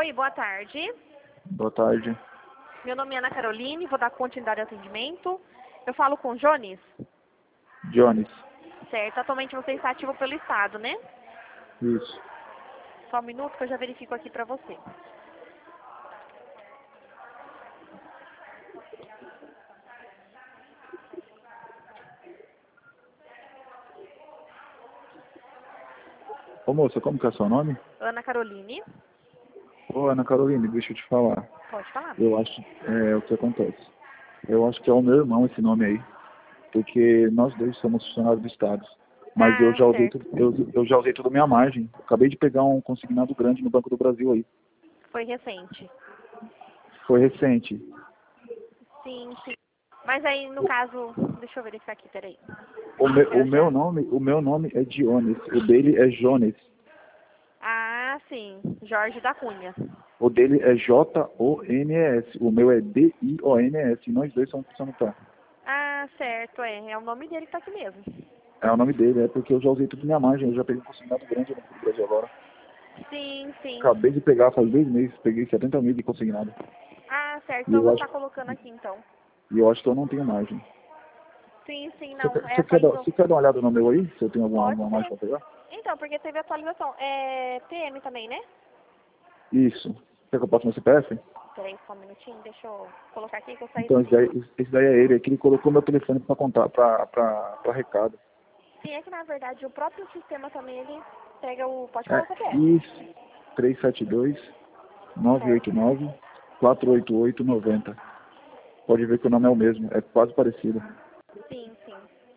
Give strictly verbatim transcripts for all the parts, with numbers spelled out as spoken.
Oi, boa tarde. Boa tarde. Meu nome é Ana Caroline, vou dar continuidade ao atendimento. Eu falo com o Jones? Jones. Certo, atualmente você está ativo pelo Estado, né? Isso. Só um minuto que eu já verifico aqui para você. Ô moça, como que é seu nome? Ana Caroline, Ô Ana Caroline, deixa eu te falar. pode falar. Eu acho, é o que acontece. Eu acho que é o meu irmão esse nome aí. Porque nós dois somos funcionários do Estado. Mas eu Ah, já usei certo. tudo, eu, eu já usei toda a minha margem. Eu acabei de pegar um consignado grande no Banco do Brasil aí. Foi recente. Foi recente. Sim, sim. Mas aí, no caso, deixa eu verificar aqui, peraí. O, me, o Eu meu já... nome, o meu nome é Dionis. O dele é Jones. Ah, sim, Jorge da Cunha. O dele é J O N E S. O meu é D I O N E S. Nós dois somos funcionários. Ah, certo, é. É o nome dele que tá aqui mesmo. É o nome dele, é porque eu já usei tudo minha margem, eu já peguei um consignado grande no Banco do Brasil agora. Sim, sim. Acabei de pegar faz dois meses, peguei setenta mil de consignado. Ah, certo. E Então eu você acho, tá colocando aqui, então. e eu acho que eu não tenho margem. Sim, sim, Você não. quer, É, você quer, dar, atualizou. você quer dar uma olhada no meu aí? Se eu tenho alguma, Pode alguma margem ser. pra pegar? Então, porque teve atualização. É P M também, né? Isso. Quer que eu passe meu C P F? Peraí, só um minutinho. Deixa eu colocar aqui que eu saí do Então esse vídeo. daí, esse daí é ele, é que ele colocou meu telefone pra contar, pra, pra, pra recado. Sim, é que na verdade o próprio sistema também, ele pega o... Pode falar É o C P F. isso. três sete dois, nove Certo. oito nove, quatro oito oito, nove zero. Pode ver que o nome é o mesmo, é quase parecido. Sim, sim.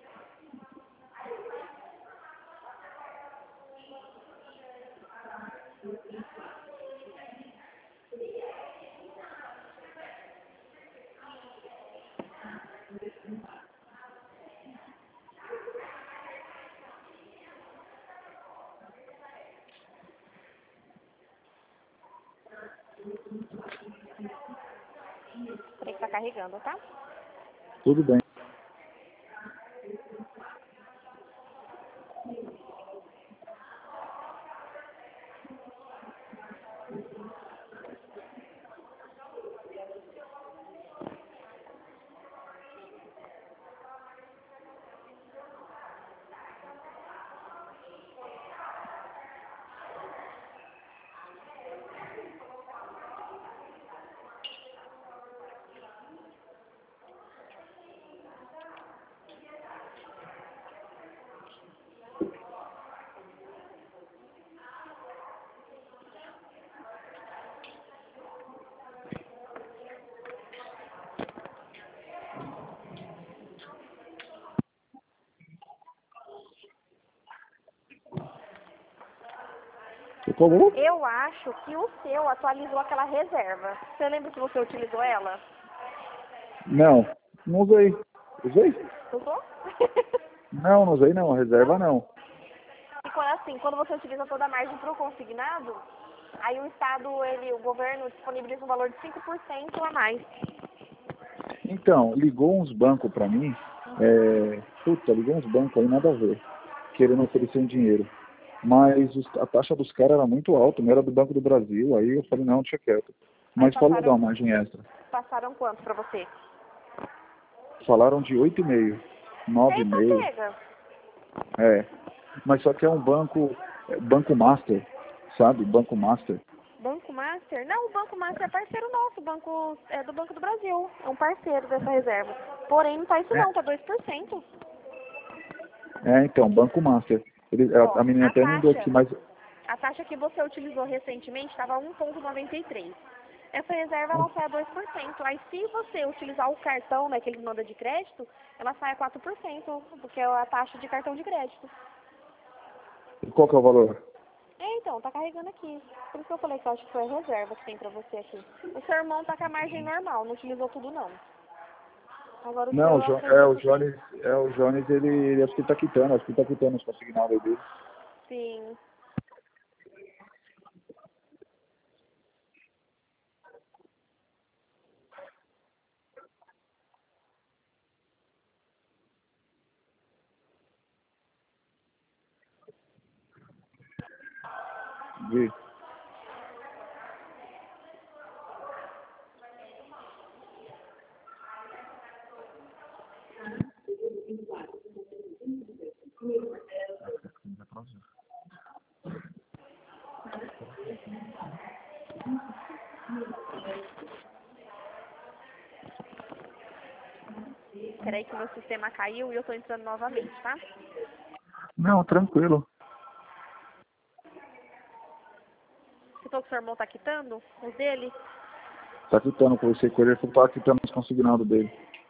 Peraí que tá carregando, tá? Tudo bem. Você colou? Eu acho que o seu atualizou aquela reserva. Você lembra que você utilizou ela? Não, não usei. Usei? Usou? Não, não usei não, reserva Não? não. E quando, assim, quando você utiliza toda a margem para o consignado, aí o Estado, ele, o governo disponibiliza um valor de cinco por cento a mais. Então, ligou uns bancos pra mim, é, puta, ligou uns bancos aí, nada a ver, querendo oferecer um dinheiro. Mas os- a taxa dos caras era muito alta, não era do Banco do Brasil, aí eu falei, não, deixa quieto. Aí Mas falou dar passaram, uma margem extra. passaram quanto para você? Falaram de oito e meio, E nove aí e tá meio, pega. é. Mas só que é um banco, é, Banco Master, sabe? Banco Master. Banco Master? Não, o Banco Master é parceiro nosso, o banco é do Banco do Brasil. É um parceiro dessa reserva. Porém, não tá isso É, não, tá dois por cento. é então, Banco Master. Ele, a, Ó, a menina a até mandou aqui, taxa, mas a taxa que você utilizou recentemente estava um vírgula noventa e três. Essa reserva ela sai a dois por cento. Aí se você utilizar o cartão, né, que eles mandam de crédito, ela sai a quatro por cento, porque é a taxa de cartão de crédito. qual que é o valor? É, então, tá carregando aqui. Por isso que eu falei que eu acho que foi a reserva que tem pra você aqui. O seu irmão tá com a margem normal, não utilizou tudo não. Agora o Não, seu o eu Jo- é o acredito que Jones, é o Jones, ele, ele acho que ele tá quitando, acho que ele tá quitando os consignados dele. sim. Vi. Peraí que meu sistema caiu e eu tô entrando novamente, tá? Não, tranquilo. Você falou que o seu irmão tá quitando os dele? Tá quitando, conversei com ele, ele falou que tá quitando os consignados dele.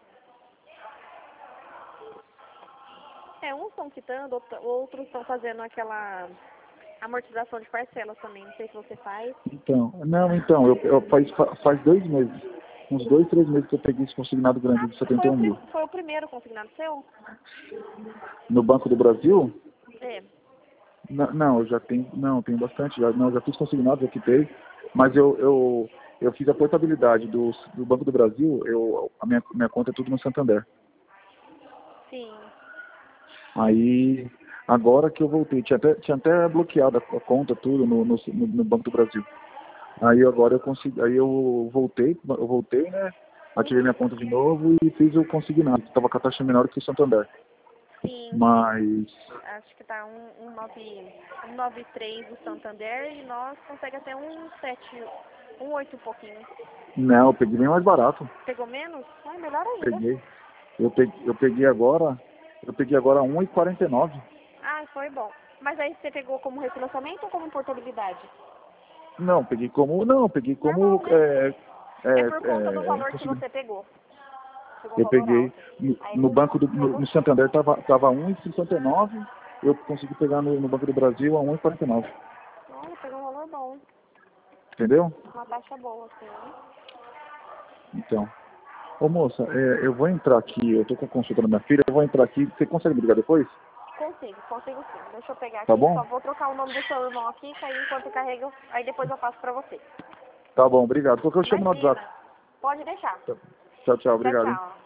É, uns estão quitando, outra- outros estão fazendo aquela amortização de parcelas também. Não sei se você faz. Então, não, então, eu, eu faz, fa- faz dois meses, uns dois, três meses que eu peguei esse consignado grande Ah, de foi setenta e o, um mil. prim- foi o primeiro consignado seu? No Banco do Brasil, É. N- não, eu já tenho, não, tenho bastante, já, não, já fiz consignado, já quitei, mas eu, eu, eu fiz a portabilidade do, do Banco do Brasil, eu, a minha, minha conta é tudo no Santander. Sim. Aí, agora que eu voltei, tinha até, tinha até bloqueado a, a conta, tudo no, no, no no Banco do Brasil. Aí agora eu consegui, aí eu voltei, eu voltei, né? Ativei minha conta de novo e fiz o consignado, que estava com a taxa menor que o Santander. Sim. Mas, Acho que tá um, um, nove, um nove três do Santander e nós consegue até um sete, um oito e pouquinho. não, eu peguei bem mais barato. Pegou menos? Ah, melhor ainda. Peguei. Eu peguei, eu peguei agora, eu peguei agora um e quarenta e nove. Ah, foi bom. Mas aí você pegou como refinanciamento ou como portabilidade? Não, peguei como, não, peguei como, Normal, né? é, é, É por conta do é, valor que consegui- você pegou. Pegou um eu valor peguei, alto. no, Aí no não banco do, no, pegou. no Santander tava, tava um e cinquenta e nove, eu consegui pegar no, no Banco do Brasil a um e quarenta e nove. Olha, pegou um valor bom. Entendeu? Uma taxa boa, assim, né? Então. Ô moça, é, eu vou entrar aqui, eu tô com a consulta da minha filha, eu vou entrar aqui, você consegue me ligar depois? Consigo, consigo sim. Deixa eu pegar Tá aqui, bom? só vou trocar o nome do seu irmão aqui, que aí enquanto carrega, aí depois eu passo pra você. Tá bom, obrigado. Qualquer eu chamo no WhatsApp. Imagina. Pode deixar. Tchau, tchau, Tchau, obrigado, hein? tchau.